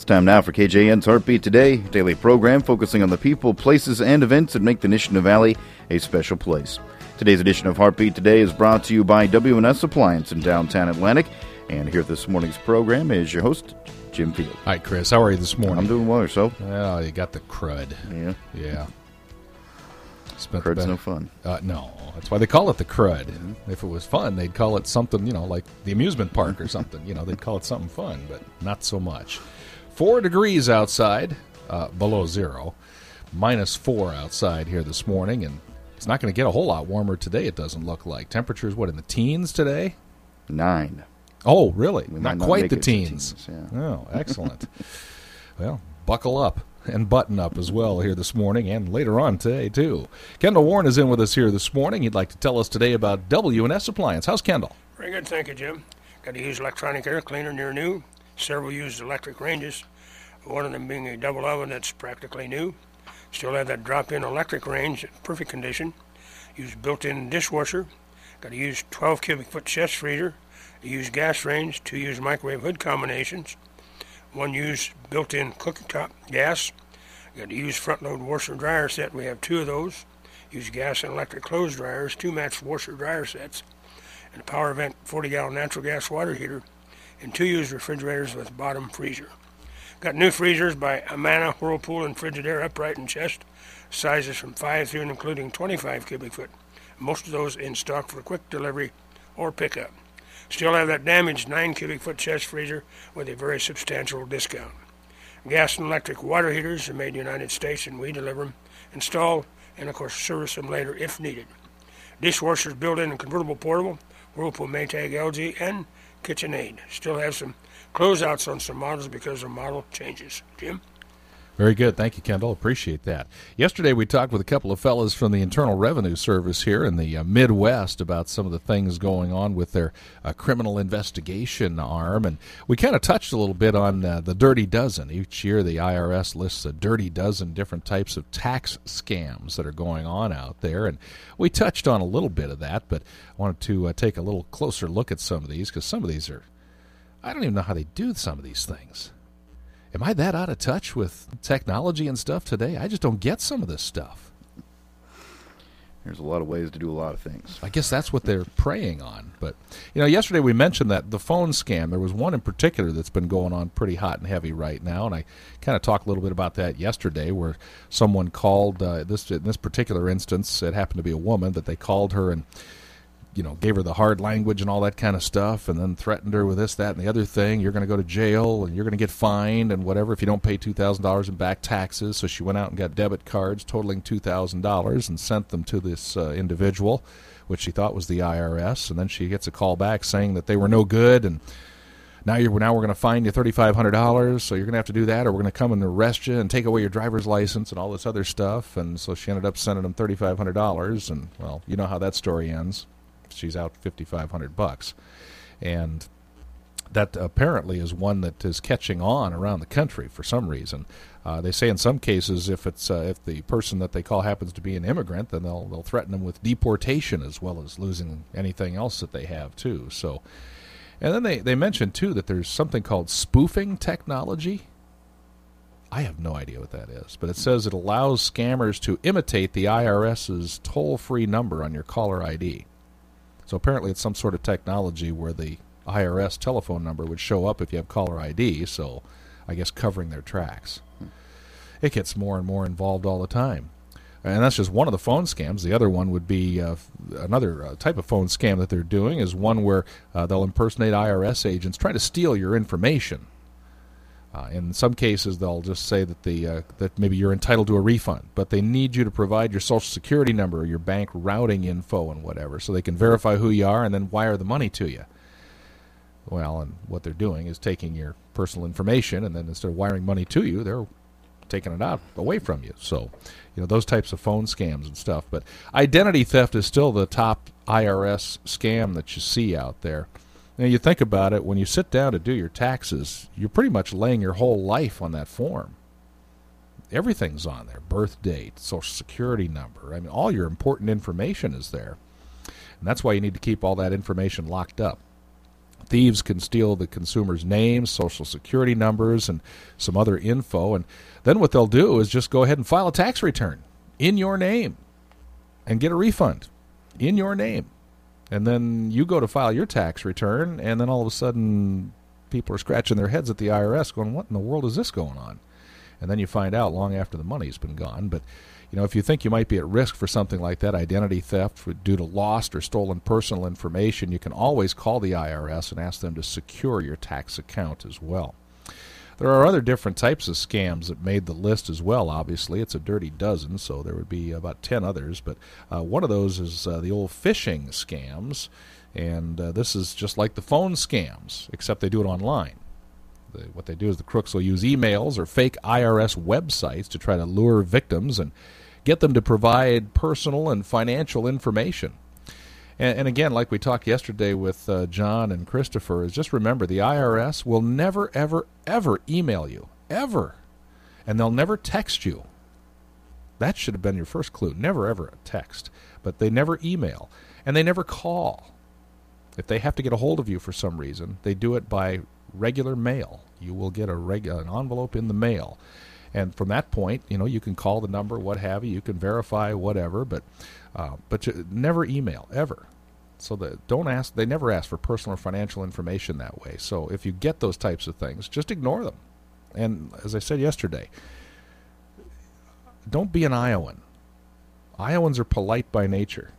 Time now for KJN's Heartbeat Today, a daily program focusing on the people, places, and events that make the Nishina Valley a special place. Today's edition of Heartbeat Today is brought to you by W&S Appliance in downtown Atlantic. And here at this morning's program is your host, Jim Field. Hi, Chris. How are you this morning? I'm doing well, yourself? Oh, you got the crud. Yeah. Crud's no fun. No, that's why they call it the crud. Mm-hmm. If it was fun, they'd call it something, like the amusement park or something. They'd call it something fun, but not so much. 4 degrees outside, below zero. -4 outside here this morning, and it's not going to get a whole lot warmer today, it doesn't look like. Temperatures, in the teens today? 9. Oh, really? Not quite the teens. Yeah. Oh, excellent. Well, buckle up and button up as well here this morning and later on today, too. Kendall Warren is in with us here this morning. He'd like to tell us today about W&S Appliance. How's Kendall? Very good, thank you, Jim. Got to use electronic air cleaner near new. Several used electric ranges, one of them being a double oven that's practically new. Still have that drop-in electric range in perfect condition. Use built-in dishwasher. Got to use 12 cubic foot chest freezer. Use gas range, 2 use microwave hood combinations. 1 use built-in cooktop gas. Got to use front-load washer-dryer set. We have 2 of those. Use gas and electric clothes dryers, 2 matched washer-dryer sets. And a power vent 40-gallon natural gas water heater. And 2 used refrigerators with bottom freezer. Got new freezers by Amana, Whirlpool, and Frigidaire upright and chest. Sizes from 5 through and including 25 cubic foot. Most of those in stock for quick delivery or pickup. Still have that damaged 9 cubic foot chest freezer with a very substantial discount. Gas and electric water heaters are made in the United States and we deliver them, install, and of course service them later if needed. Dishwashers built-in and convertible portable, Whirlpool, Maytag, LG, and KitchenAid. Still have some closeouts on some models because of model changes. Jim? Very good. Thank you, Kendall. Appreciate that. Yesterday we talked with a couple of fellas from the Internal Revenue Service here in the Midwest about some of the things going on with their criminal investigation arm, and we kind of touched a little bit on the Dirty Dozen. Each year the IRS lists a dirty dozen different types of tax scams that are going on out there, and we touched on a little bit of that, but I wanted to take a little closer look at some of these because some of these are, I don't even know how they do some of these things. Am I that out of touch with technology and stuff today? I just don't get some of this stuff. There's a lot of ways to do a lot of things. I guess that's what they're preying on. But, yesterday we mentioned that the phone scam, there was one in particular that's been going on pretty hot and heavy right now, and I kind of talked a little bit about that yesterday where someone called, in this particular instance, it happened to be a woman, that they called her and gave her the hard language and all that kind of stuff, and then threatened her with this, that, and the other thing. You're going to go to jail, and you're going to get fined, and whatever, if you don't pay $2,000 in back taxes. So she went out and got debit cards totaling $2,000 and sent them to this individual, which she thought was the IRS. And then she gets a call back saying that they were no good, and now we're going to fine you $3,500, so you're going to have to do that, or we're going to come and arrest you and take away your driver's license and all this other stuff. And so she ended up sending them $3,500, and, well, you know how that story ends. She's out $5,500, and that apparently is one that is catching on around the country for some reason. They say in some cases, if the person that they call happens to be an immigrant, then they'll threaten them with deportation as well as losing anything else that they have too. So, and then they mentioned too that there's something called spoofing technology. I have no idea what that is, but it says it allows scammers to imitate the IRS's toll-free number on your caller ID. So apparently it's some sort of technology where the IRS telephone number would show up if you have caller ID, so I guess covering their tracks. It gets more and more involved all the time. And that's just one of the phone scams. The other one would be another type of phone scam that they're doing is one where they'll impersonate IRS agents trying to steal your information. In some cases, they'll just say that that maybe you're entitled to a refund, but they need you to provide your Social Security number or your bank routing info and whatever, so they can verify who you are and then wire the money to you. Well, and what they're doing is taking your personal information, and then instead of wiring money to you, they're taking it out away from you. So, those types of phone scams and stuff. But identity theft is still the top IRS scam that you see out there. Now, you think about it, when you sit down to do your taxes, you're pretty much laying your whole life on that form. Everything's on there. Birth date, Social Security number. I mean, all your important information is there. And that's why you need to keep all that information locked up. Thieves can steal the consumer's names, social security numbers, and some other info. And then what they'll do is just go ahead and file a tax return in your name and get a refund in your name. And then you go to file your tax return, and then all of a sudden people are scratching their heads at the IRS going, what in the world is this going on? And then you find out long after the money's been gone. But if you think you might be at risk for something like that, identity theft due to lost or stolen personal information, you can always call the IRS and ask them to secure your tax account as well. There are other different types of scams that made the list as well, obviously. It's a dirty dozen, so there would be about 10 others. But one of those is the old phishing scams, and this is just like the phone scams, except they do it online. What they do is the crooks will use emails or fake IRS websites to try to lure victims and get them to provide personal and financial information. And again, like we talked yesterday with John and Christopher, is just remember the IRS will never, ever, ever email you, ever. And they'll never text you. That should have been your first clue. Never, ever a text. But they never email. And they never call. If they have to get a hold of you for some reason, they do it by regular mail. You will get an envelope in the mail. And from that point, you can call the number, what have you. You can verify whatever, but you never email, ever. So they never ask for personal or financial information that way. So if you get those types of things, just ignore them. And as I said yesterday, don't be an Iowan. Iowans are polite by nature.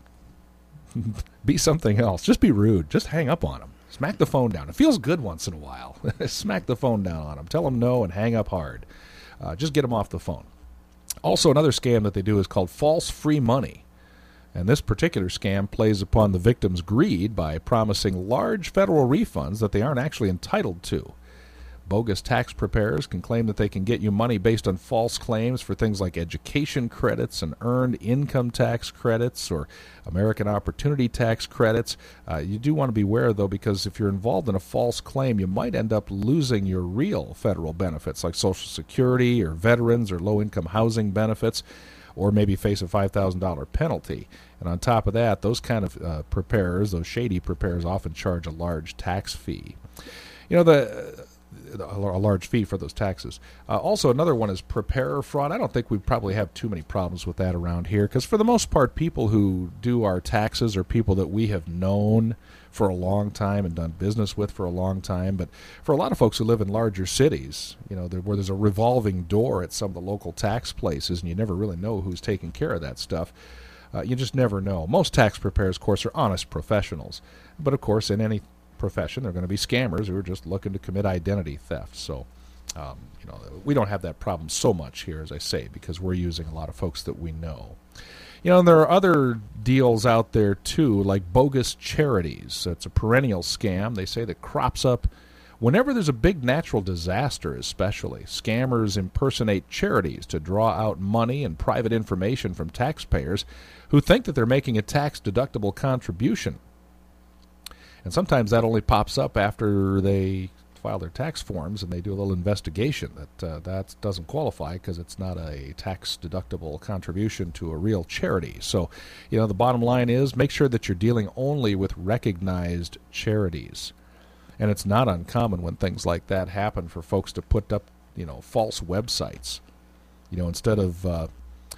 Be something else. Just be rude. Just hang up on them. Smack the phone down. It feels good once in a while. Smack the phone down on them. Tell them no and hang up hard. Just get them off the phone. Also, another scam that they do is called false free money. And this particular scam plays upon the victim's greed by promising large federal refunds that they aren't actually entitled to. Bogus tax preparers can claim that they can get you money based on false claims for things like education credits and earned income tax credits or American Opportunity Tax credits. You do want to be aware, though, because if you're involved in a false claim, you might end up losing your real federal benefits like Social Security or veterans or low-income housing benefits, or maybe face a $5,000 penalty. And on top of that, those kind of preparers, those shady preparers, often charge a large tax fee. A large fee for those taxes. Also, another one is preparer fraud. I don't think we probably have too many problems with that around here, because for the most part, people who do our taxes are people that we have known for a long time and done business with for a long time. But for a lot of folks who live in larger cities, where there's a revolving door at some of the local tax places, and you never really know who's taking care of that stuff, you just never know. Most tax preparers, of course, are honest professionals. But, of course, in any profession, they're going to be scammers who are just looking to commit identity theft. So, we don't have that problem so much here, as I say, because we're using a lot of folks that we know. And there are other deals out there, too, like bogus charities. It's a perennial scam, they say, that crops up whenever there's a big natural disaster, especially. Scammers impersonate charities to draw out money and private information from taxpayers who think that they're making a tax-deductible contribution. And sometimes that only pops up after they file their tax forms and they do a little investigation that doesn't qualify because it's not a tax-deductible contribution to a real charity. So, the bottom line is make sure that you're dealing only with recognized charities. And it's not uncommon when things like that happen for folks to put up, false websites. Instead of,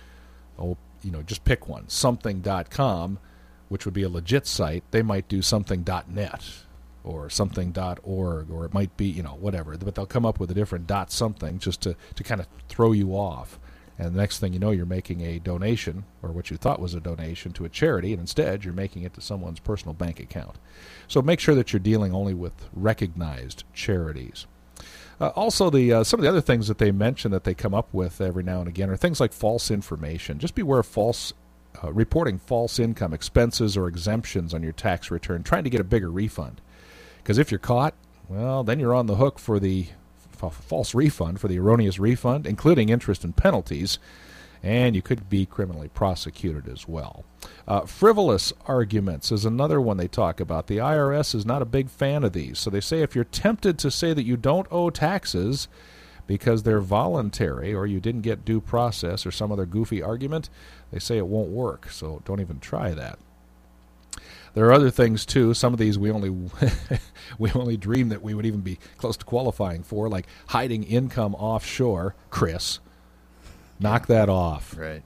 just pick one, something.com, which would be a legit site, they might do something.net or something.org, or it might be, whatever. But they'll come up with a different .something just to kind of throw you off. And the next thing you know, you're making a donation, or what you thought was a donation, to a charity, and instead you're making it to someone's personal bank account. So make sure that you're dealing only with recognized charities. Also, some of the other things that they mention that they come up with every now and again are things like false information. Just beware of reporting false income, expenses, or exemptions on your tax return, trying to get a bigger refund. Because if you're caught, well, then you're on the hook for the false refund, for the erroneous refund, including interest and penalties, and you could be criminally prosecuted as well. Frivolous arguments is another one they talk about. The IRS is not a big fan of these. So they say if you're tempted to say that you don't owe taxes because they're voluntary or you didn't get due process or some other goofy argument, they say it won't work. So don't even try that. There are other things too. Some of these we only we only dreamed that we would even be close to qualifying for, like hiding income offshore. Chris, knock that off. Right.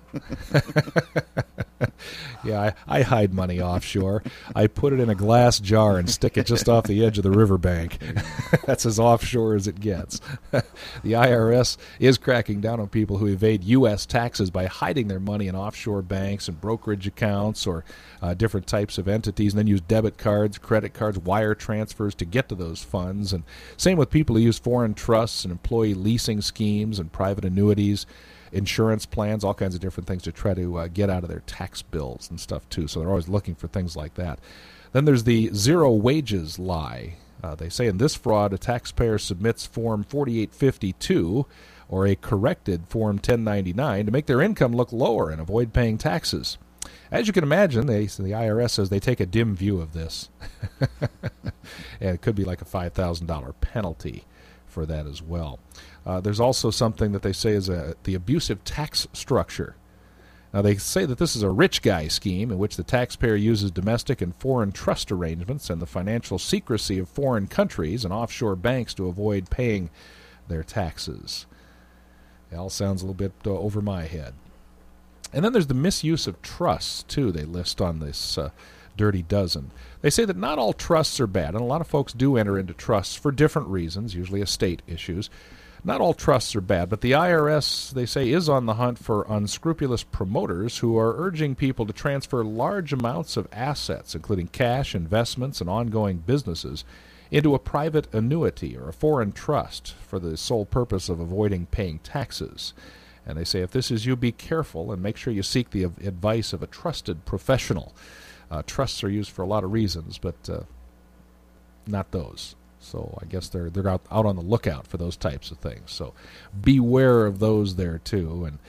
Yeah, I hide money offshore. I put it in a glass jar and stick it just off the edge of the riverbank. That's as offshore as it gets. The IRS is cracking down on people who evade U.S. taxes by hiding their money in offshore banks and brokerage accounts or different types of entities, and then use debit cards, credit cards, wire transfers to get to those funds. And same with people who use foreign trusts and employee leasing schemes and private annuities, insurance plans, all kinds of different things to try to get out of their tax bills and stuff too. So they're always looking for things like that. Then there's the zero wages lie. They say in this fraud, a taxpayer submits Form 4852 or a corrected Form 1099 to make their income look lower and avoid paying taxes. As you can imagine, the IRS says they take a dim view of this. And it could be like a $5,000 penalty for that as well. There's also something that they say is the abusive tax structure. Now, they say that this is a rich guy scheme in which the taxpayer uses domestic and foreign trust arrangements and the financial secrecy of foreign countries and offshore banks to avoid paying their taxes. It all sounds a little bit over my head. And then there's the misuse of trusts, too, they list on this Dirty Dozen. They say that not all trusts are bad, and a lot of folks do enter into trusts for different reasons, usually estate issues. Not all trusts are bad, but the IRS, they say, is on the hunt for unscrupulous promoters who are urging people to transfer large amounts of assets, including cash, investments, and ongoing businesses, into a private annuity or a foreign trust for the sole purpose of avoiding paying taxes. And they say if this is you, be careful and make sure you seek the advice of a trusted professional. Trusts are used for a lot of reasons, but not those. So I guess they're out on the lookout for those types of things. So beware of those there too. And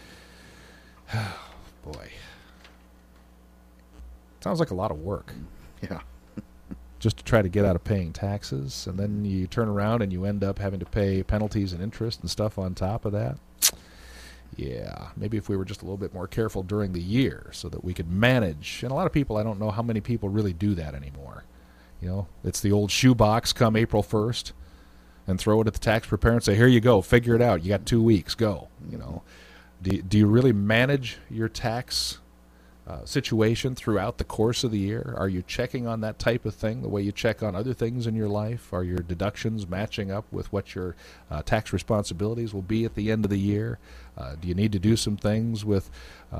boy, sounds like a lot of work. Yeah. Just to try to get out of paying taxes, and then you turn around and you end up having to pay penalties and interest and stuff on top of that. Yeah, maybe if we were just a little bit more careful during the year so that we could manage. And a lot of people, I don't know how many people really do that anymore. You know, it's the old shoebox come April 1st and throw it at the tax preparer and say, here you go, figure it out. You got 2 weeks, go. You know, do you really manage your tax situation throughout the course of the year? Are you checking on that type of thing the way you check on other things in your life? Are your deductions matching up with what your tax responsibilities will be at the end of the year? Do you need to do some things with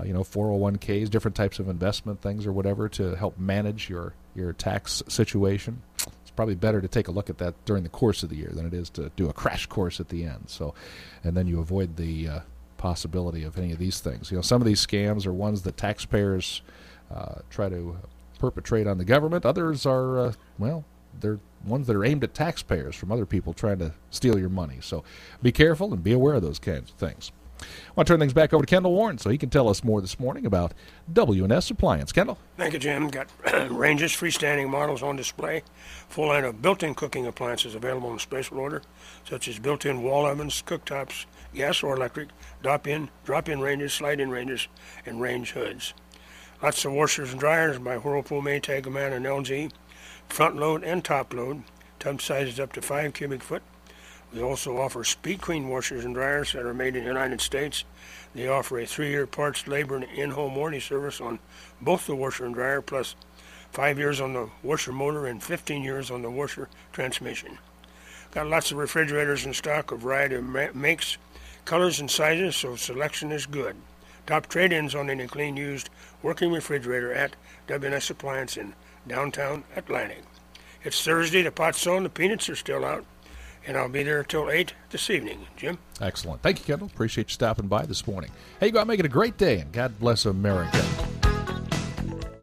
401ks, different types of investment things or whatever to help manage your tax situation? It's probably better to take a look at that during the course of the year than it is to do a crash course at the end. So, and then you avoid the possibility of any of these things. You know, some of these scams are ones that taxpayers try to perpetrate on the government. Others are, they're ones that are aimed at taxpayers from other people trying to steal your money. So be careful and be aware of those kinds of things. I want to turn things back over to Kendall Warren so he can tell us more this morning about W&S Appliance. Kendall? Thank you, Jim. Got ranges, freestanding models on display. Full line of built-in cooking appliances available in special order, such as built-in wall ovens, cooktops, gas or electric, drop-in ranges, slide-in ranges, and range hoods. Lots of washers and dryers by Whirlpool, Maytag, Amana, and LG. Front load and top load. Tub sizes up to 5 cubic foot. We also offer Speed Queen washers and dryers that are made in the United States. They offer a 3-year parts, labor, and in-home warranty service on both the washer and dryer, plus 5 years on the washer motor and 15 years on the washer transmission. Got lots of refrigerators in stock, a variety of makes, colors, and sizes, so selection is good. Top trade-ins on any clean, used, working refrigerator at W&S Appliance in downtown Atlantic. It's Thursday, the pot's on, the peanuts are still out. And I'll be there till 8 this evening. Jim? Excellent. Thank you, Kendall. Appreciate you stopping by this morning. Hey, go out and make it a great day, and God bless America.